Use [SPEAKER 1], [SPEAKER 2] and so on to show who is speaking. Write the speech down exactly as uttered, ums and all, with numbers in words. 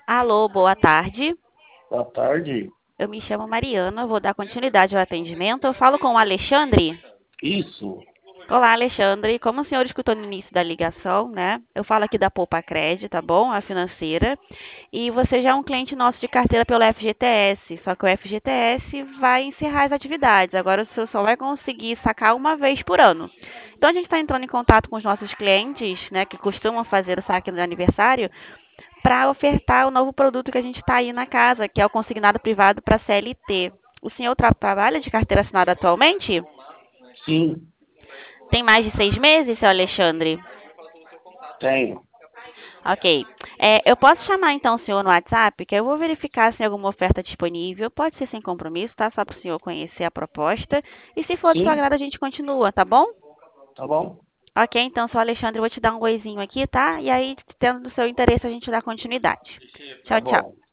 [SPEAKER 1] Alô, boa tarde.
[SPEAKER 2] Boa tarde.
[SPEAKER 1] Eu me chamo Mariana, vou dar continuidade ao atendimento. Eu falo com o Alexandre.
[SPEAKER 2] Isso.
[SPEAKER 1] Olá, Alexandre. Como o senhor escutou no início da ligação, né? Eu falo aqui da Poupa Cred, tá bom? A financeira. E você já é um cliente nosso de carteira pelo F G T S. Só que o F G T S vai encerrar as atividades. Agora o senhor só vai conseguir sacar uma vez por ano. Então a gente está entrando em contato com os nossos clientes, né, que costumam fazer o saque no aniversário, para ofertar o novo produto que a gente está aí na casa, que é o consignado privado para C L T. O senhor tra trabalha de carteira assinada atualmente?
[SPEAKER 2] Sim,
[SPEAKER 1] Tem mais de seis meses, seu Alexandre?
[SPEAKER 2] tenho.
[SPEAKER 1] Ok. É, eu posso chamar então o senhor no WhatsApp, que eu vou verificar se tem alguma oferta disponível. Pode ser sem compromisso, tá? Só para o senhor conhecer a proposta. E se for do seu
[SPEAKER 2] Sim,
[SPEAKER 1] agrado, a gente continua, tá bom?
[SPEAKER 2] tá bom?
[SPEAKER 1] Ok, então, seu Alexandre, eu vou te dar um oizinho aqui, tá? E aí, tendo do seu interesse, a gente dá continuidade.
[SPEAKER 2] Tá
[SPEAKER 1] Tchau, tchau.
[SPEAKER 2] bom.